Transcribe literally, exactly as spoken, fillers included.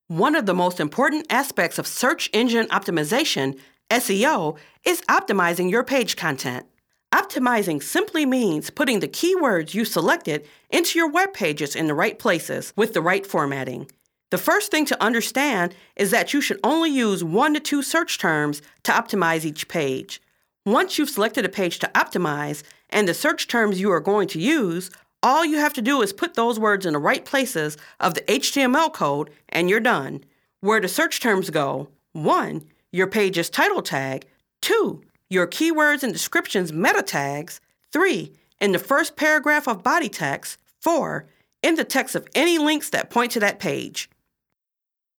One of the most important aspects of search engine optimization, S E O, is optimizing your page content. Optimizing simply means putting the keywords you selected into your web pages in the right places with the right formatting. The first thing to understand is that you should only use one to two search terms to optimize each page. Once you've selected a page to optimize and the search terms you are going to use, all you have to do is put those words in the right places of the H T M L code and you're done. Where the search terms go: one. Your page's title tag. two. Your keywords and descriptions meta tags. three. In the first paragraph of body text. four. In the text of any links that point to that page.